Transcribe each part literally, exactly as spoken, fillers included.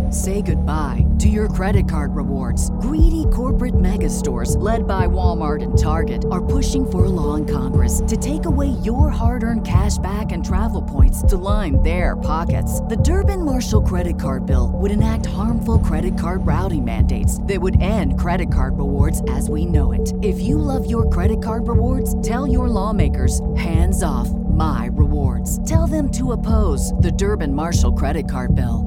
Say goodbye to your credit card rewards. Greedy corporate mega stores, led by Walmart and Target, are pushing for a law in Congress to take away your hard-earned cash back and travel points to line their pockets. The Durbin-Marshall credit card bill would enact harmful credit card routing mandates that would end credit card rewards as we know it. If you love your credit card rewards, tell your lawmakers, hands off my rewards. Tell them to oppose the Durbin-Marshall credit card bill.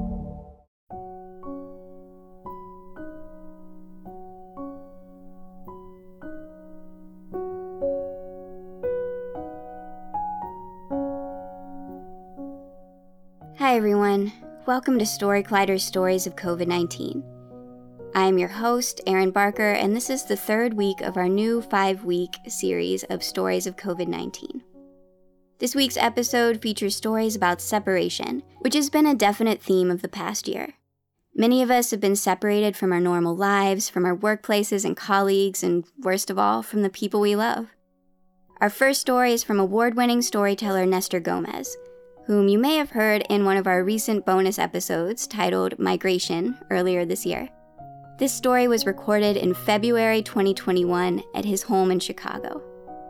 Hi everyone, welcome to Story Collider's Stories of COVID nineteen. I am your host, Erin Barker, and this is the third week of our new five-week series of Stories of COVID nineteen. This week's episode features stories about separation, which has been a definite theme of the past year. Many of us have been separated from our normal lives, from our workplaces and colleagues, and worst of all, from the people we love. Our first story is from award-winning storyteller Nestor Gomez, whom you may have heard in one of our recent bonus episodes titled Migration earlier this year. This story was recorded in February twenty twenty-one at his home in Chicago.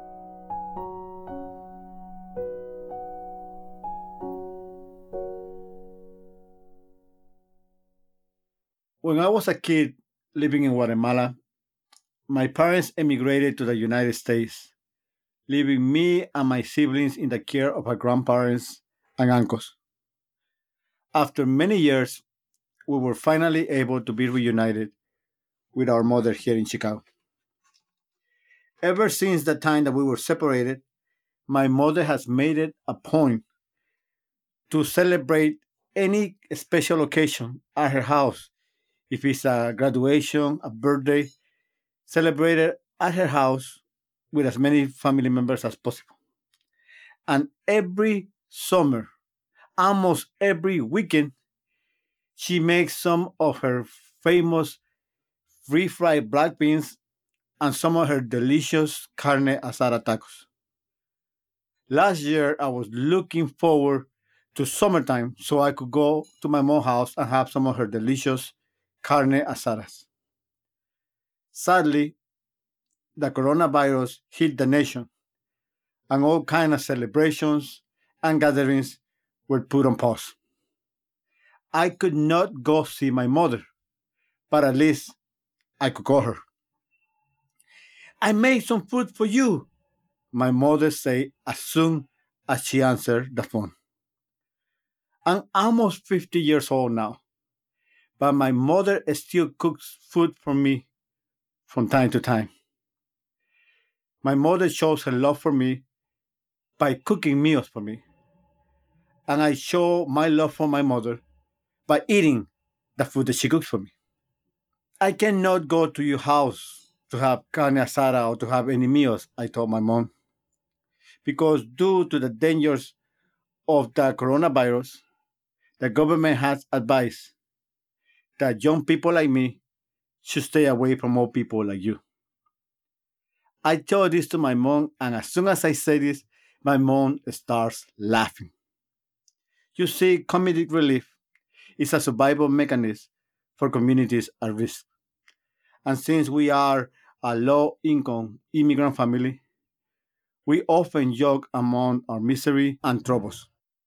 When I was a kid living in Guatemala, my parents emigrated to the United States, leaving me and my siblings in the care of our grandparents and uncles. After many years, we were finally able to be reunited with our mother here in Chicago. Ever since the time that we were separated, my mother has made it a point to celebrate any special occasion at her house. If it's a graduation, a birthday, celebrate it at her house with as many family members as possible. And every summer, almost every weekend, she makes some of her famous refried black beans and some of her delicious carne asada tacos. Last year, I was looking forward to summertime so I could go to my mom's house and have some of her delicious carne asadas. Sadly, the coronavirus hit the nation, and all kinds of celebrations and gatherings were put on pause. I could not go see my mother, but at least I could call her. I made some food for you, my mother said as soon as she answered the phone. I'm almost fifty years old now, but my mother still cooks food for me from time to time. My mother shows her love for me by cooking meals for me, and I show my love for my mother by eating the food that she cooks for me. I cannot go to your house to have carne asada or to have any meals, I told my mom, because due to the dangers of the coronavirus, the government has advised that young people like me should stay away from old people like you. I told this to my mom, and as soon as I say this, my mom starts laughing. You see, comedic relief is a survival mechanism for communities at risk. And since we are a low income immigrant family, we often joke among our misery and troubles.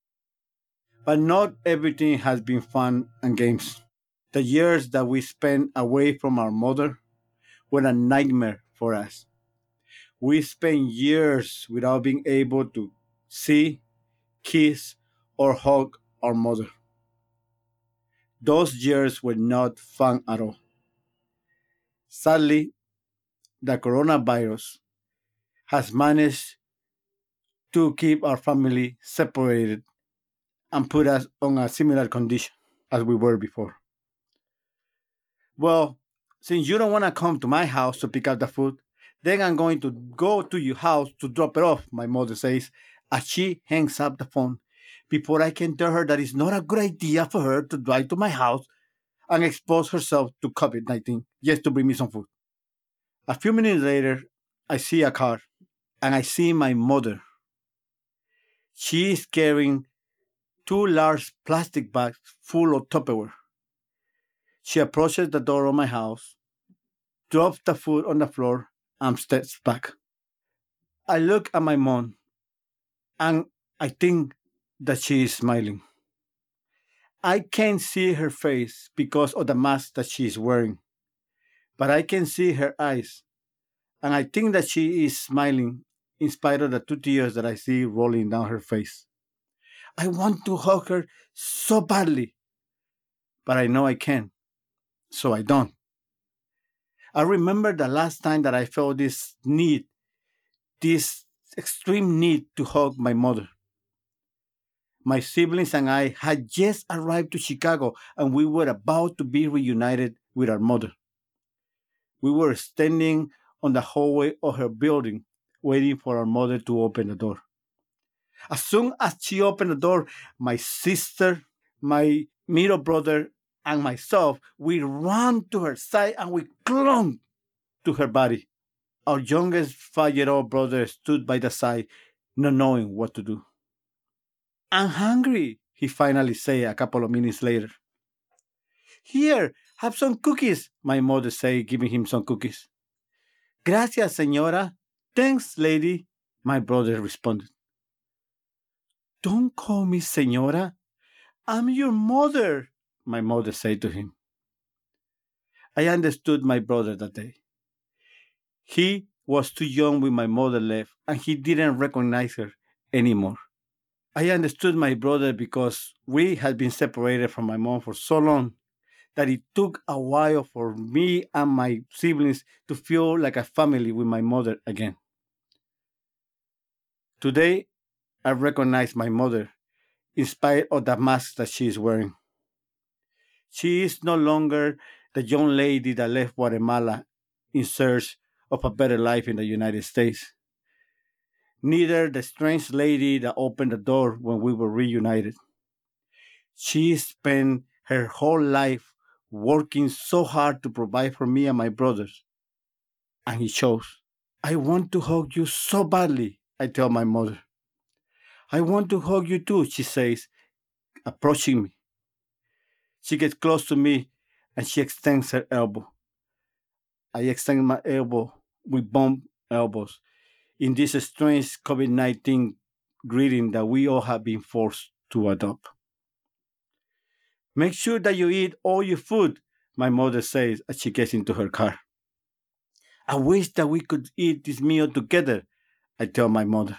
But not everything has been fun and games. The years that we spent away from our mother were a nightmare for us. We spent years without being able to see, kiss, or hug our mother. Those years were not fun at all. Sadly, the coronavirus has managed to keep our family separated and put us on a similar condition as we were before. Well, since you don't want to come to my house to pick up the food, then I'm going to go to your house to drop it off, my mother says, as she hangs up the phone before I can tell her that it's not a good idea for her to drive to my house and expose herself to COVID nineteen just to bring me some food. A few minutes later, I see a car and I see my mother. She is carrying two large plastic bags full of Tupperware. She approaches the door of my house, drops the food on the floor, and steps back. I look at my mom, and I think that she is smiling. I can't see her face because of the mask that she is wearing, but I can see her eyes, and I think that she is smiling in spite of the two tears that I see rolling down her face. I want to hug her so badly, but I know I can't, so I don't. I remember the last time that I felt this need, this extreme need to hug my mother. My siblings and I had just arrived to Chicago and we were about to be reunited with our mother. We were standing on the hallway of her building, waiting for our mother to open the door. As soon as she opened the door, my sister, my middle brother, and myself, we ran to her side and we clung to her body. Our youngest five-year-old brother stood by the side, not knowing what to do. I'm hungry, he finally said a couple of minutes later. Here, have some cookies, my mother said, giving him some cookies. Gracias, señora. Thanks, lady, my brother responded. Don't call me señora. I'm your mother, my mother said to him. I understood my brother that day. He was too young when my mother left, and he didn't recognize her anymore. I understood my brother because we had been separated from my mom for so long that it took a while for me and my siblings to feel like a family with my mother again. Today, I recognize my mother in spite of the mask that she is wearing. She is no longer the young lady that left Guatemala in search of a better life in the United States. Neither the strange lady that opened the door when we were reunited. She spent her whole life working so hard to provide for me and my brothers. And it shows. I want to hug you so badly, I tell my mother. I want to hug you too, she says, approaching me. She gets close to me and she extends her elbow. I extend my elbow. We bump elbows in this strange COVID nineteen greeting that we all have been forced to adopt. Make sure that you eat all your food, my mother says as she gets into her car. I wish that we could eat this meal together, I tell my mother.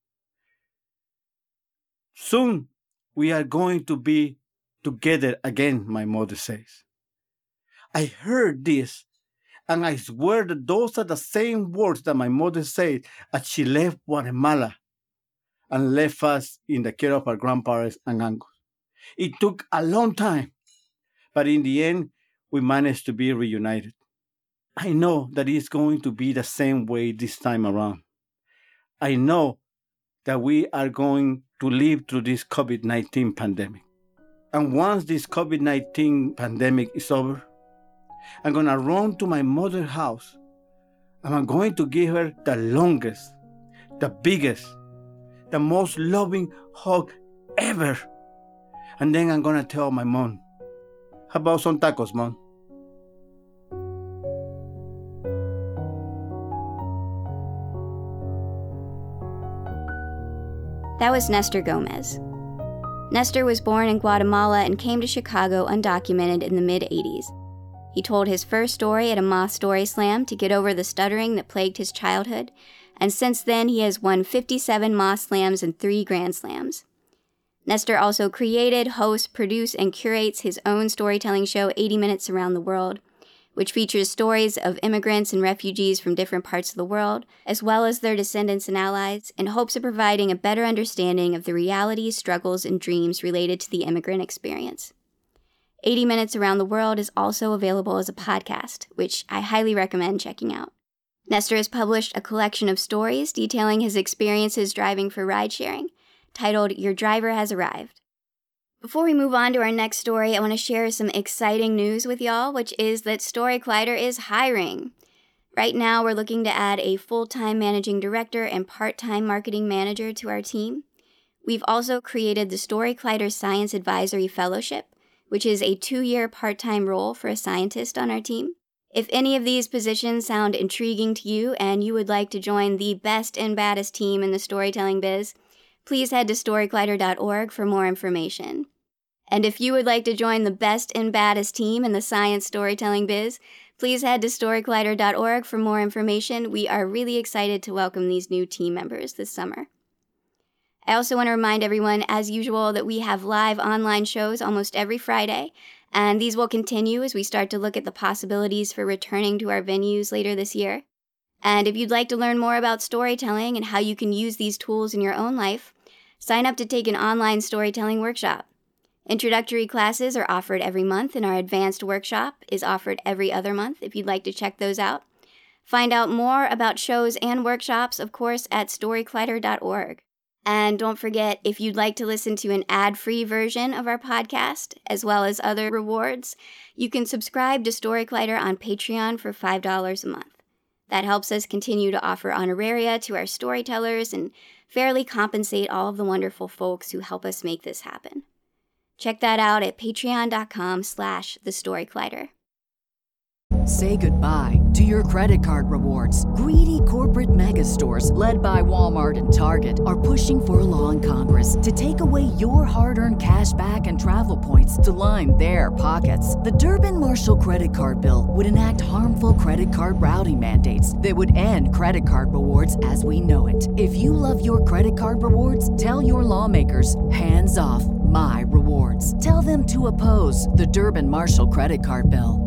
Soon we are going to be together again, my mother says. I heard this, and I swear that those are the same words that my mother said as she left Guatemala and left us in the care of our grandparents and uncles. It took a long time, but in the end, we managed to be reunited. I know that it's going to be the same way this time around. I know that we are going to live through this COVID nineteen pandemic. And once this COVID nineteen pandemic is over, I'm going to run to my mother's house and I'm going to give her the longest, the biggest, the most loving hug ever. And then I'm going to tell my mom, how about some tacos, Mom? That was Nestor Gomez. Nestor was born in Guatemala and came to Chicago undocumented in the mid-eighties. He told his first story at a Moth Story Slam to get over the stuttering that plagued his childhood, and since then he has won fifty-seven Moth Slams and three Grand Slams. Nestor also created, hosts, produces, and curates his own storytelling show, eighty minutes Around the World, which features stories of immigrants and refugees from different parts of the world, as well as their descendants and allies, in hopes of providing a better understanding of the realities, struggles, and dreams related to the immigrant experience. eighty minutes Around the World is also available as a podcast, which I highly recommend checking out. Nestor has published a collection of stories detailing his experiences driving for ride-sharing, titled Your Driver Has Arrived. Before we move on to our next story, I want to share some exciting news with y'all, which is that Story Collider is hiring. Right now, we're looking to add a full-time managing director and part-time marketing manager to our team. We've also created the Story Collider Science Advisory Fellowship, which is a two-year part-time role for a scientist on our team. If any of these positions sound intriguing to you and you would like to join the best and baddest team in the storytelling biz, please head to story collider dot org for more information. And if you would like to join the best and baddest team in the science storytelling biz, please head to story collider dot org for more information. We are really excited to welcome these new team members this summer. I also want to remind everyone, as usual, that we have live online shows almost every Friday, and these will continue as we start to look at the possibilities for returning to our venues later this year. And if you'd like to learn more about storytelling and how you can use these tools in your own life, sign up to take an online storytelling workshop. Introductory classes are offered every month, and our advanced workshop is offered every other month if you'd like to check those out. Find out more about shows and workshops, of course, at story collider dot org. And don't forget, if you'd like to listen to an ad-free version of our podcast, as well as other rewards, you can subscribe to Story Collider on Patreon for five dollars a month. That helps us continue to offer honoraria to our storytellers and fairly compensate all of the wonderful folks who help us make this happen. Check that out at patreon dot com slash the story collider. Say goodbye to your credit card rewards. Greedy corporate mega stores, led by Walmart and Target, are pushing for a law in Congress to take away your hard-earned cash back and travel points to line their pockets. The Durbin-Marshall credit card bill would enact harmful credit card routing mandates that would end credit card rewards as we know it. If you love your credit card rewards, tell your lawmakers, hands off my rewards. Tell them to oppose the Durbin-Marshall credit card bill.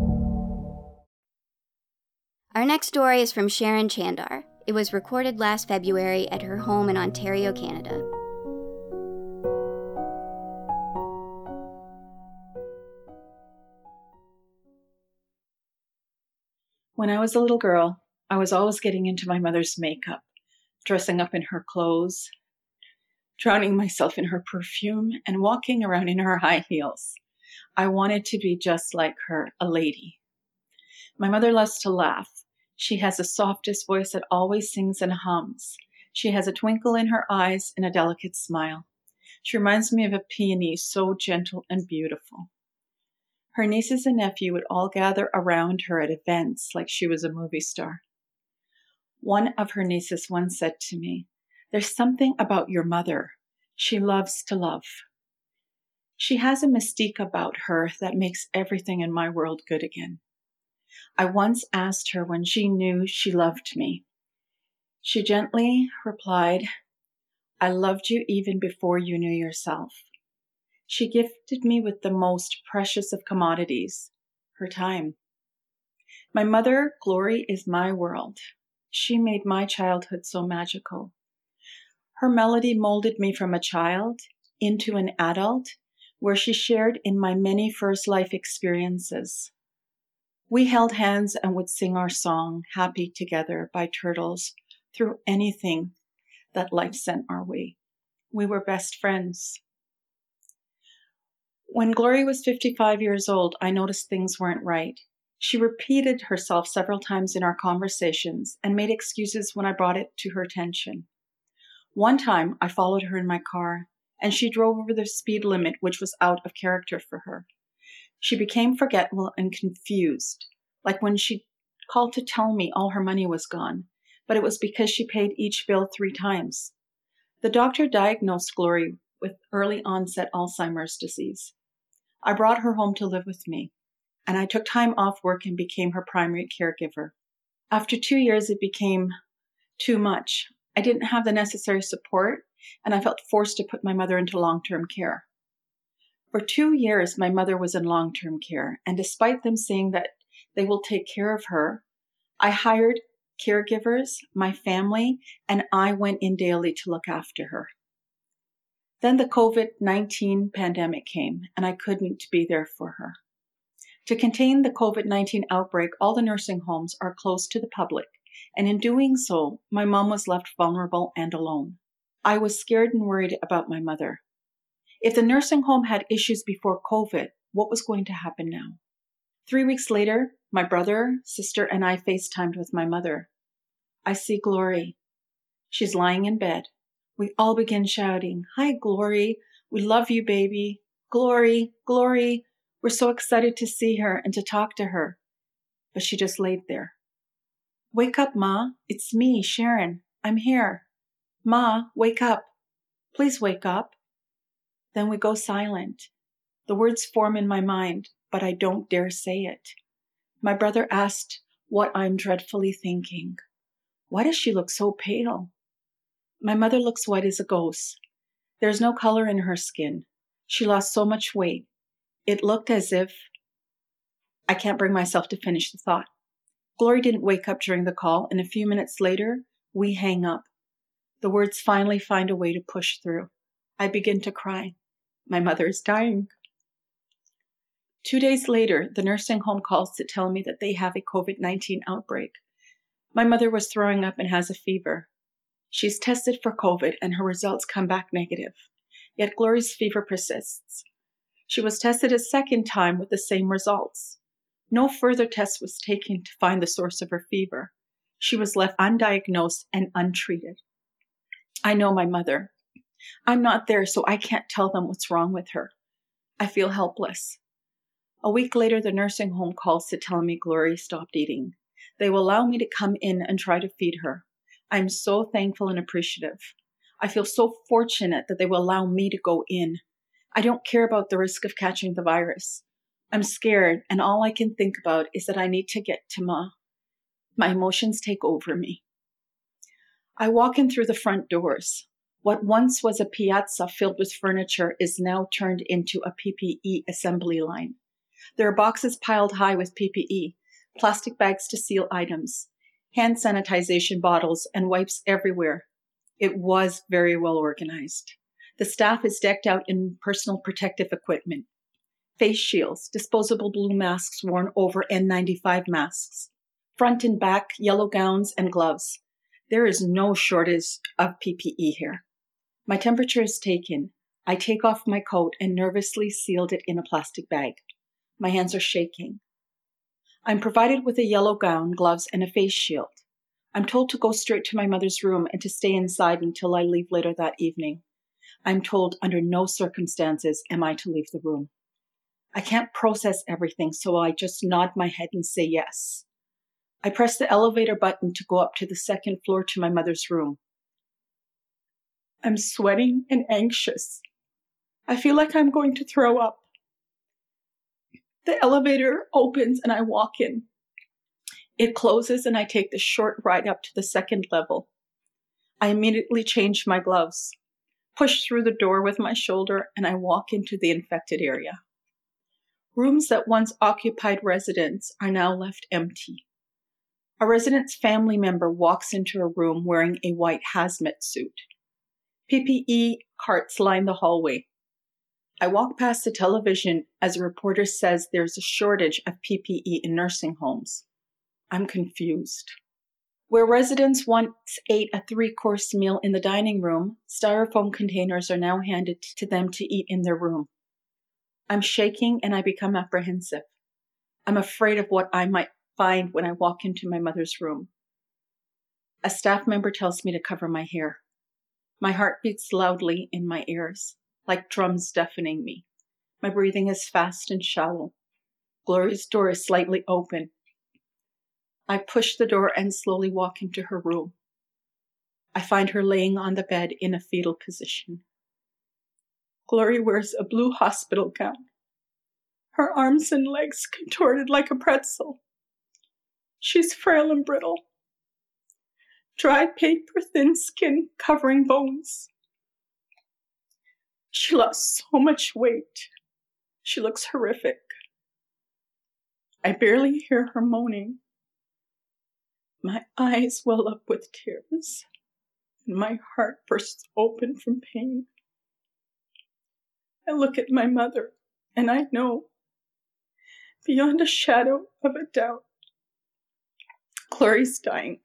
Our next story is from Sharon Chandar. It was recorded last February at her home in Ontario, Canada. When I was a little girl, I was always getting into my mother's makeup, dressing up in her clothes, drowning myself in her perfume, and walking around in her high heels. I wanted to be just like her, a lady. My mother loves to laugh. She has the softest voice that always sings and hums. She has a twinkle in her eyes and a delicate smile. She reminds me of a peony, so gentle and beautiful. Her nieces and nephew would all gather around her at events like she was a movie star. One of her nieces once said to me, "There's something about your mother. She loves to love. She has a mystique about her that makes everything in my world good again." I once asked her when she knew she loved me. She gently replied, "I loved you even before you knew yourself." She gifted me with the most precious of commodities, her time. My mother, Glory, is my world. She made my childhood so magical. Her melody molded me from a child into an adult, where she shared in my many first life experiences. We held hands and would sing our song, Happy Together by Turtles, through anything that life sent our way. We were best friends. When Glory was fifty-five years old, I noticed things weren't right. She repeated herself several times in our conversations and made excuses when I brought it to her attention. One time, I followed her in my car, and she drove over the speed limit, which was out of character for her. She became forgetful and confused, like when she called to tell me all her money was gone, but it was because she paid each bill three times. The doctor diagnosed Glory with early onset Alzheimer's disease. I brought her home to live with me, and I took time off work and became her primary caregiver. After two years, it became too much. I didn't have the necessary support, and I felt forced to put my mother into long-term care. For two years, my mother was in long-term care, and despite them saying that they will take care of her, I hired caregivers, my family, and I went in daily to look after her. Then the covid nineteen pandemic came, and I couldn't be there for her. To contain the covid nineteen outbreak, all the nursing homes are closed to the public, and in doing so, my mom was left vulnerable and alone. I was scared and worried about my mother. If the nursing home had issues before COVID, what was going to happen now? Three weeks later, my brother, sister, and I FaceTimed with my mother. I see Glory. She's lying in bed. We all begin shouting, "Hi, Glory. We love you, baby. Glory, Glory. We're so excited to see her and to talk to her, but she just laid there. Wake up, Ma. It's me, Sharon. I'm here. Ma, wake up. Please wake up. Then we go silent. The words form in my mind, but I don't dare say it. My brother asked what I'm dreadfully thinking. Why does she look so pale? My mother looks white as a ghost. There's no color in her skin. She lost so much weight. It looked as if... I can't bring myself to finish the thought. Glory didn't wake up during the call, and a few minutes later, we hang up. The words finally find a way to push through. I begin to cry. My mother is dying. Two days later, the nursing home calls to tell me that they have a covid nineteen outbreak. My mother was throwing up and has a fever. She's tested for COVID and her results come back negative. Yet Glory's fever persists. She was tested a second time with the same results. No further test was taken to find the source of her fever. She was left undiagnosed and untreated. I know my mother. I'm not there, so I can't tell them what's wrong with her. I feel helpless. A week later, the nursing home calls to tell me Glory stopped eating. They will allow me to come in and try to feed her. I'm so thankful and appreciative. I feel so fortunate that they will allow me to go in. I don't care about the risk of catching the virus. I'm scared, and all I can think about is that I need to get to Ma. My emotions take over me. I walk in through the front doors. What once was a piazza filled with furniture is now turned into a P P E assembly line. There are boxes piled high with P P E, plastic bags to seal items, hand sanitization bottles, and wipes everywhere. It was very well organized. The staff is decked out in personal protective equipment. Face shields, disposable blue masks worn over N ninety-five masks, front and back yellow gowns and gloves. There is no shortage of P P E here. My temperature is taken. I take off my coat and nervously sealed it in a plastic bag. My hands are shaking. I'm provided with a yellow gown, gloves, and a face shield. I'm told to go straight to my mother's room and to stay inside until I leave later that evening. I'm told under no circumstances am I to leave the room. I can't process everything, so I just nod my head and say yes. I press the elevator button to go up to the second floor to my mother's room. I'm sweating and anxious. I feel like I'm going to throw up. The elevator opens and I walk in. It closes and I take the short ride up to the second level. I immediately change my gloves, push through the door with my shoulder, and I walk into the infected area. Rooms that once occupied residents are now left empty. A resident's family member walks into a room wearing a white hazmat suit. P P E carts line the hallway. I walk past the television as a reporter says there's a shortage of P P E in nursing homes. I'm confused. Where residents once ate a three-course meal in the dining room, styrofoam containers are now handed to them to eat in their room. I'm shaking and I become apprehensive. I'm afraid of what I might find when I walk into my mother's room. A staff member tells me to cover my hair. My heart beats loudly in my ears, like drums deafening me. My breathing is fast and shallow. Glory's door is slightly open. I push the door and slowly walk into her room. I find her laying on the bed in a fetal position. Glory wears a blue hospital gown, her arms and legs contorted like a pretzel. She's frail and brittle. Dry paper, thin skin covering bones. She lost so much weight. She looks horrific. I barely hear her moaning. My eyes well up with tears, and my heart bursts open from pain. I look at my mother, and I know, beyond a shadow of a doubt, Glory's dying.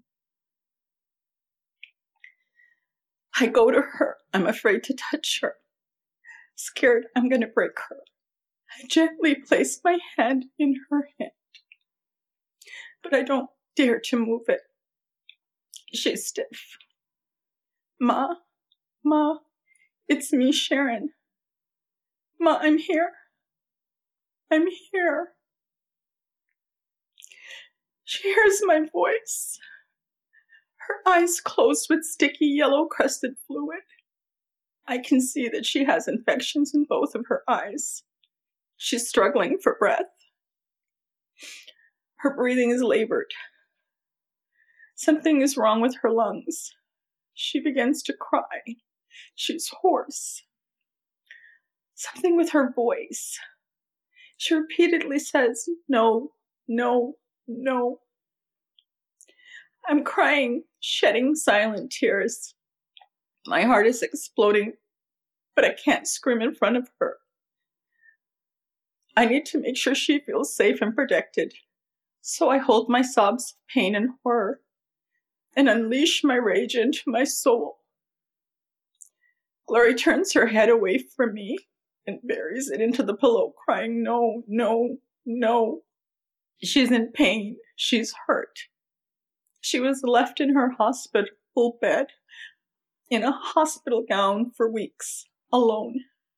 I go to her. I'm afraid to touch her. Scared I'm going to break her. I gently place my hand in her hand, but I don't dare to move it. She's stiff. Ma, Ma, it's me, Sharon. Ma, I'm here. I'm here. She hears my voice. Her eyes closed with sticky yellow crusted fluid. I can see that she has infections in both of her eyes. She's struggling for breath. Her breathing is labored. Something is wrong with her lungs. She begins to cry. She's hoarse. Something with her voice. She repeatedly says, no, no, no. I'm crying, shedding silent tears. My heart is exploding, but I can't scream in front of her. I need to make sure she feels safe and protected. So I hold my sobs of pain and horror and unleash my rage into my soul. Glory turns her head away from me and buries it into the pillow, crying, no, no, no. She's in pain. She's hurt. She was left in her hospital bed, in a hospital gown for weeks, alone.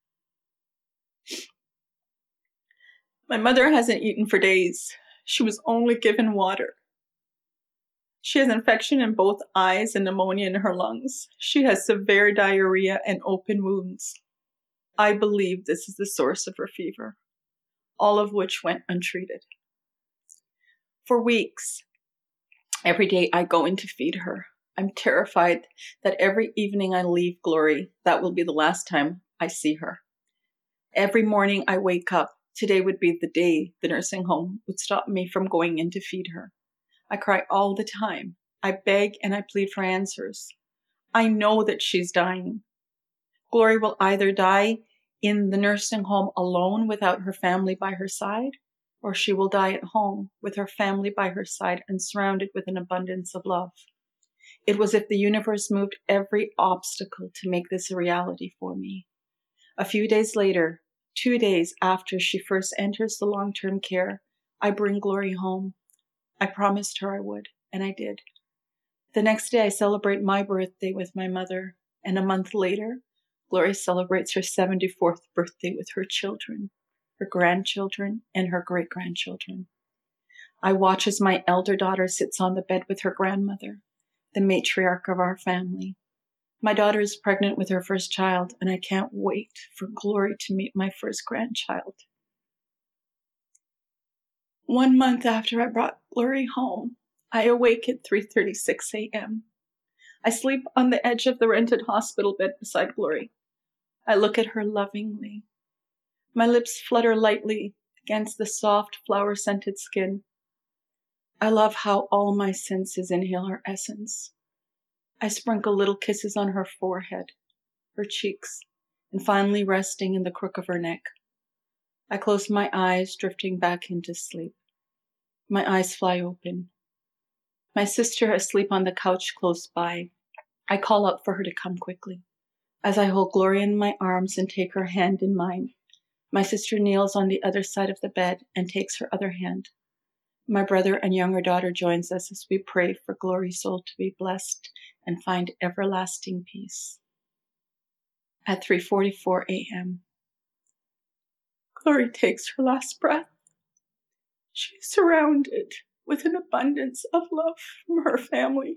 My mother hasn't eaten for days. She was only given water. She has infection in both eyes and pneumonia in her lungs. She has severe diarrhea and open wounds. I believe this is the source of her fever, all of which went untreated. For weeks, every day I go in to feed her. I'm terrified that every evening I leave Glory, that will be the last time I see her. Every morning I wake up. Today would be the day the nursing home would stop me from going in to feed her. I cry all the time. I beg and I plead for answers. I know that she's dying. Glory will either die in the nursing home alone without her family by her side, or she will die at home with her family by her side and surrounded with an abundance of love. It was as if the universe moved every obstacle to make this a reality for me. A few days later, two days after she first enters the long-term care, I bring Glory home. I promised her I would, and I did. The next day I celebrate my birthday with my mother, and a month later, Glory celebrates her seventy-fourth birthday with her children, her grandchildren, and her great-grandchildren. I watch as my elder daughter sits on the bed with her grandmother, the matriarch of our family. My daughter is pregnant with her first child, and I can't wait for Glory to meet my first grandchild. One month after I brought Glory home, I awake at three thirty-six a.m. I sleep on the edge of the rented hospital bed beside Glory. I look at her lovingly. My lips flutter lightly against the soft, flower-scented skin. I love how all my senses inhale her essence. I sprinkle little kisses on her forehead, her cheeks, and finally resting in the crook of her neck. I close my eyes, drifting back into sleep. My eyes fly open. My sister asleep on the couch close by. I call out for her to come quickly. As I hold Glory in my arms and take her hand in mine, my sister kneels on the other side of the bed and takes her other hand. My brother and younger daughter joins us as we pray for Glory's soul to be blessed and find everlasting peace. At three forty-four a.m., Glory takes her last breath. She's surrounded with an abundance of love from her family.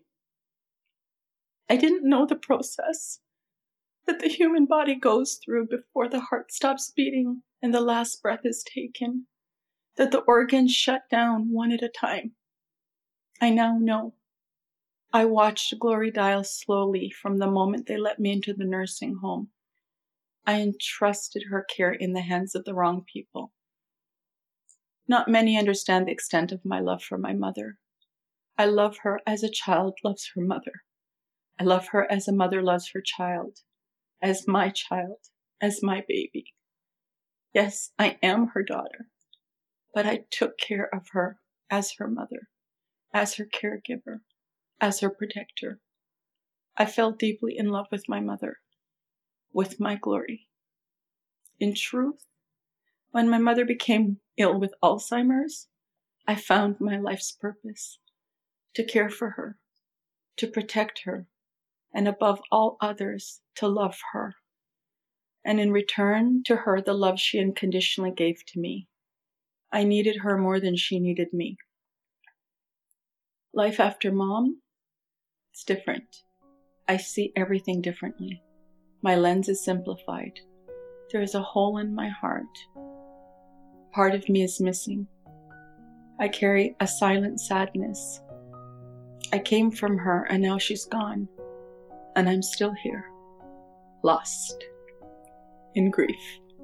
I didn't know the process that the human body goes through before the heart stops beating and the last breath is taken, that the organs shut down one at a time. I now know. I watched Glory die slowly from the moment they let me into the nursing home. I entrusted her care in the hands of the wrong people. Not many understand the extent of my love for my mother. I love her as a child loves her mother. I love her as a mother loves her child, as my child, as my baby. Yes, I am her daughter, but I took care of her as her mother, as her caregiver, as her protector. I fell deeply in love with my mother, with my Glory. In truth, when my mother became ill with Alzheimer's, I found my life's purpose, to care for her, to protect her, and above all others, to love her. And in return to her the love she unconditionally gave to me. I needed her more than she needed me. Life after mom, it's different. I see everything differently. My lens is simplified. There is a hole in my heart. Part of me is missing. I carry a silent sadness. I came from her and now she's gone. And I'm still here, lost, in grief.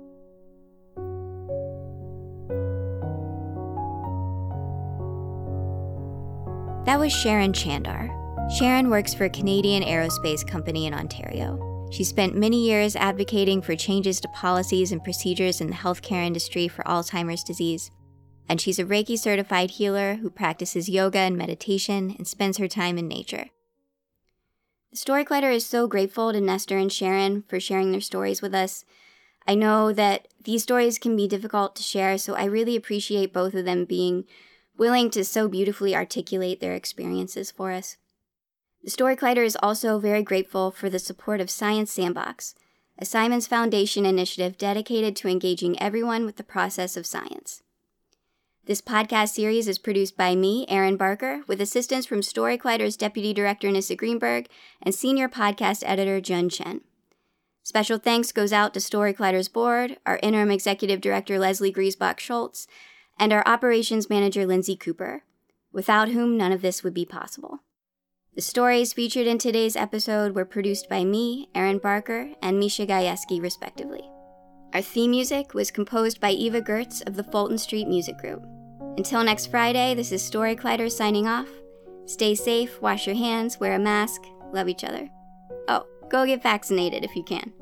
That was Sharon Chandar. Sharon works for a Canadian aerospace company in Ontario. She spent many years advocating for changes to policies and procedures in the healthcare industry for Alzheimer's disease. And she's a Reiki certified healer who practices yoga and meditation and spends her time in nature. The Story Collider is so grateful to Nestor and Sharon for sharing their stories with us. I know that these stories can be difficult to share, so I really appreciate both of them being willing to so beautifully articulate their experiences for us. The Story Collider is also very grateful for the support of Science Sandbox, a Simons Foundation initiative dedicated to engaging everyone with the process of science. This podcast series is produced by me, Erin Barker, with assistance from Story Collider's Deputy Director Nissa Greenberg and Senior Podcast Editor Jun Chen. Special thanks goes out to Story Collider's board, our Interim Executive Director Leslie Griesbach-Schultz, and our Operations Manager Lindsay Cooper, without whom none of this would be possible. The stories featured in today's episode were produced by me, Erin Barker, and Misha Gajewski, respectively. Our theme music was composed by Eva Gertz of the Fulton Street Music Group. Until next Friday, this is Story Collider signing off. Stay safe, wash your hands, wear a mask, love each other. Oh, go get vaccinated if you can.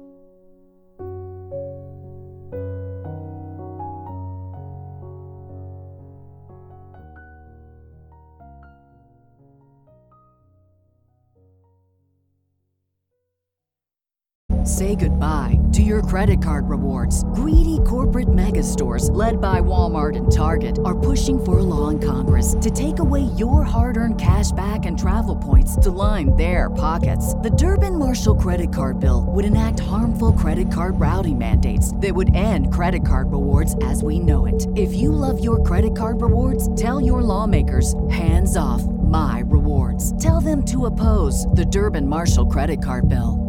Say goodbye to your credit card rewards. Greedy corporate mega stores, led by Walmart and Target, are pushing for a law in Congress to take away your hard-earned cash back and travel points to line their pockets. The Durbin-Marshall credit card bill would enact harmful credit card routing mandates that would end credit card rewards as we know it. If you love your credit card rewards, tell your lawmakers, hands off my rewards. Tell them to oppose the Durbin-Marshall credit card bill.